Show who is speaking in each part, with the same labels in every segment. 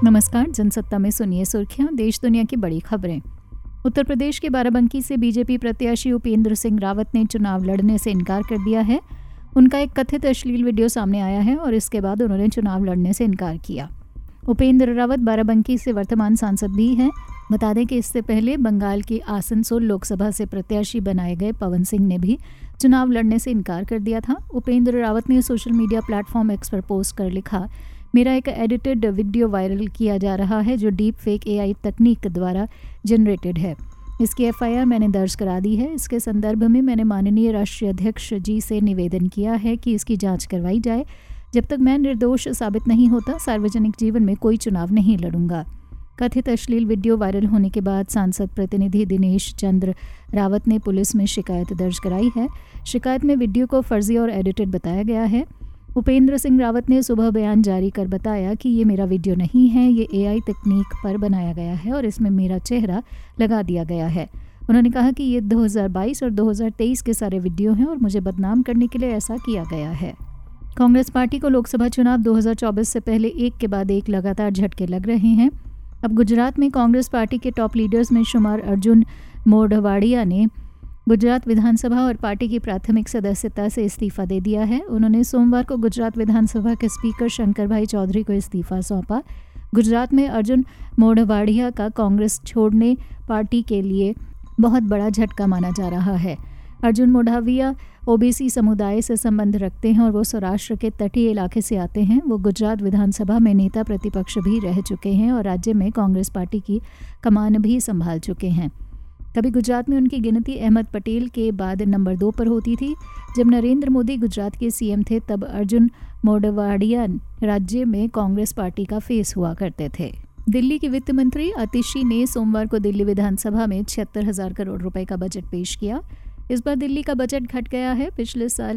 Speaker 1: नमस्कार। जनसत्ता में सुनिए सुर्खियां, देश दुनिया की बड़ी खबरें। उत्तर प्रदेश के बाराबंकी से बीजेपी प्रत्याशी उपेंद्र सिंह रावत ने चुनाव लड़ने से इनकार कर दिया है। उनका एक कथित अश्लील वीडियो सामने आया है और इसके बाद उन्होंने चुनाव लड़ने से इनकार किया। उपेंद्र रावत बाराबंकी से वर्तमान सांसद भी हैं। बता दें कि इससे पहले बंगाल की आसनसोल लोकसभा से प्रत्याशी बनाए गए पवन सिंह ने भी चुनाव लड़ने से इनकार कर दिया था। उपेंद्र रावत ने सोशल मीडिया प्लेटफॉर्म एक्स पर पोस्ट कर लिखा, मेरा एक एडिटेड वीडियो वायरल किया जा रहा है जो डीप फेक AI तकनीक द्वारा जनरेटेड है। इसकी FIR मैंने दर्ज करा दी है। इसके संदर्भ में मैंने माननीय राष्ट्रीय अध्यक्ष जी से निवेदन किया है कि इसकी जांच करवाई जाए। जब तक मैं निर्दोष साबित नहीं होता, सार्वजनिक जीवन में कोई चुनाव नहीं लड़ूंगा। कथित अश्लील वीडियो वायरल होने के बाद सांसद प्रतिनिधि दिनेश चंद्र रावत ने पुलिस में शिकायत दर्ज कराई है। शिकायत में वीडियो को फर्जी और एडिटेड बताया गया है। उपेंद्र सिंह रावत ने सुबह बयान जारी कर बताया कि ये मेरा वीडियो नहीं है, ये AI तकनीक पर बनाया गया है और इसमें मेरा चेहरा लगा दिया गया है। उन्होंने कहा कि ये 2022 और 2023 के सारे वीडियो हैं और मुझे बदनाम करने के लिए ऐसा किया गया है। कांग्रेस पार्टी को लोकसभा चुनाव 2024 से पहले एक के बाद एक लगातार झटके लग रहे हैं। अब गुजरात में कांग्रेस पार्टी के टॉप लीडर्स में शुमार अर्जुन मोढवाडिया ने गुजरात विधानसभा और पार्टी की प्राथमिक सदस्यता से इस्तीफा दे दिया है। उन्होंने सोमवार को गुजरात विधानसभा के स्पीकर शंकर भाई चौधरी को इस्तीफा सौंपा। गुजरात में अर्जुन मोढवाडिया का कांग्रेस छोड़ने पार्टी के लिए बहुत बड़ा झटका माना जा रहा है। अर्जुन मोढवाडिया OBC समुदाय से संबंध रखते हैं और वो सौराष्ट्र के तटीय इलाके से आते हैं। वो गुजरात विधानसभा में नेता प्रतिपक्ष भी रह चुके हैं और राज्य में कांग्रेस पार्टी की कमान भी संभाल चुके हैं। कभी गुजरात में उनकी गिनती अहमद पटेल के बाद नंबर 2 पर होती थी। जब नरेंद्र मोदी गुजरात के CM थे तब अर्जुन मोढवाडिया राज्य में कांग्रेस पार्टी का फेस हुआ करते थे। दिल्ली की वित्त मंत्री आतिशी ने सोमवार को दिल्ली विधानसभा में 76,000 करोड़ रुपए का बजट पेश किया। इस बार दिल्ली का बजट घट गया है। पिछले साल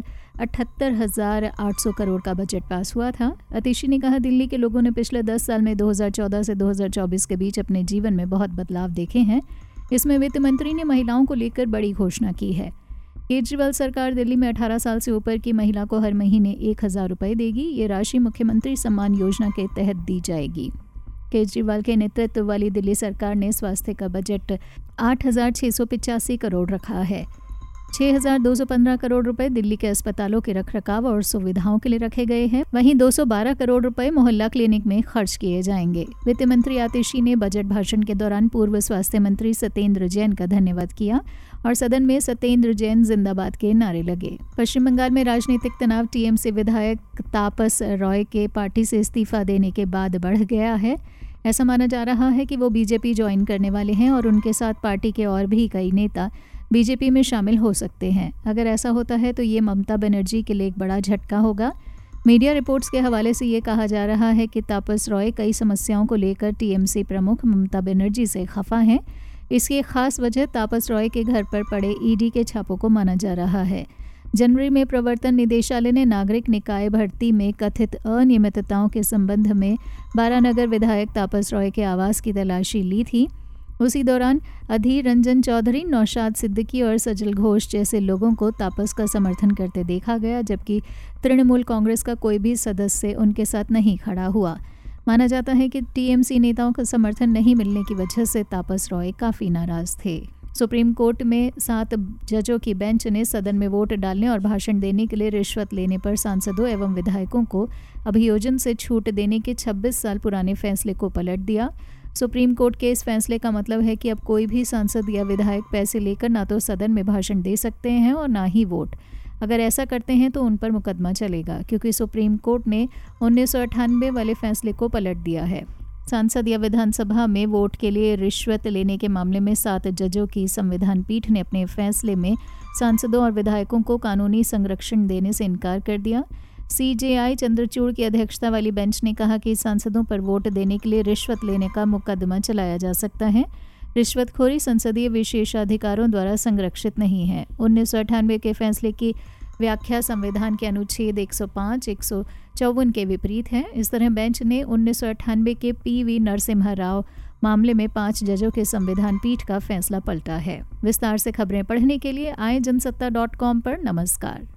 Speaker 1: 78,800 करोड़ का बजट पास हुआ था। आतिशी ने कहा, दिल्ली के लोगों ने पिछले 10 साल में 2014 से 2024 के बीच अपने जीवन में बहुत बदलाव देखे हैं। इसमें वित्त मंत्री ने महिलाओं को लेकर बड़ी घोषणा की है। केजरीवाल सरकार दिल्ली में 18 साल से ऊपर की महिला को हर महीने 1,000 रुपये देगी। ये राशि मुख्यमंत्री सम्मान योजना के तहत दी जाएगी। केजरीवाल के नेतृत्व वाली दिल्ली सरकार ने स्वास्थ्य का बजट 8,685 करोड़ रखा है। 6,215 करोड़ रुपए दिल्ली के अस्पतालों के रखरखाव और सुविधाओं के लिए रखे गए हैं। वहीं 212 करोड़ रुपए मोहल्ला क्लिनिक में खर्च किए जाएंगे। वित्त मंत्री आतिशी ने बजट भाषण के दौरान पूर्व स्वास्थ्य मंत्री सत्येंद्र जैन का धन्यवाद किया और सदन में सत्येंद्र जैन जिंदाबाद के नारे लगे। पश्चिम बंगाल में राजनीतिक तनाव TMC विधायक तापस रॉय के पार्टी से इस्तीफा देने के बाद बढ़ गया है। ऐसा माना जा रहा है कि वो BJP ज्वाइन करने वाले हैं और उनके साथ पार्टी के और भी कई नेता BJP में शामिल हो सकते हैं। अगर ऐसा होता है तो ये ममता बनर्जी के लिए एक बड़ा झटका होगा। मीडिया रिपोर्ट्स के हवाले से ये कहा जा रहा है कि तापस रॉय कई समस्याओं को लेकर TMC प्रमुख ममता बनर्जी से खफा हैं। इसकी एक खास वजह तापस रॉय के घर पर पड़े ED के छापों को माना जा रहा है। जनवरी में प्रवर्तन निदेशालय ने नागरिक निकाय भर्ती में कथित अनियमितताओं के संबंध में बारानगर विधायक तापस रॉय के आवास की तलाशी ली थी। उसी दौरान अधीर रंजन चौधरी, नौशाद सिद्दीकी और सजल घोष जैसे लोगों को तापस का समर्थन करते देखा गया, जबकि तृणमूल कांग्रेस का कोई भी सदस्य उनके साथ नहीं खड़ा हुआ। माना जाता है कि TMC नेताओं का समर्थन नहीं मिलने की वजह से तापस रॉय काफ़ी नाराज थे। सुप्रीम कोर्ट में 7 जजों की बेंच ने सदन में वोट डालने और भाषण देने के लिए रिश्वत लेने पर सांसदों एवं विधायकों को अभियोजन से छूट देने के 26 साल पुराने फैसले को पलट दिया। सुप्रीम कोर्ट के इस फैसले का मतलब है कि अब कोई भी सांसद या विधायक पैसे लेकर ना तो सदन में भाषण दे सकते हैं और ना ही वोट। अगर ऐसा करते हैं तो उन पर मुकदमा चलेगा, क्योंकि सुप्रीम कोर्ट ने 1998 वाले फैसले को पलट दिया है। सांसद या विधानसभा में वोट के लिए रिश्वत लेने के मामले में 7 जजों की संविधान पीठ ने अपने फैसले में सांसदों और विधायकों को कानूनी संरक्षण देने से इनकार कर दिया। CJI चंद्रचूड़ की अध्यक्षता वाली बेंच ने कहा कि सांसदों पर वोट देने के लिए रिश्वत लेने का मुकदमा चलाया जा सकता है। रिश्वतखोरी संसदीय विशेषाधिकारों द्वारा संरक्षित नहीं है। 1998 के फैसले की व्याख्या संविधान के अनुच्छेद 105, 154 के विपरीत है। इस तरह बेंच ने 1998 के PV नरसिम्हा राव मामले में 5 जजों के संविधान पीठ का फैसला पलटा है। विस्तार से खबरें पढ़ने के लिए आए जनसत्ता.com पर। नमस्कार।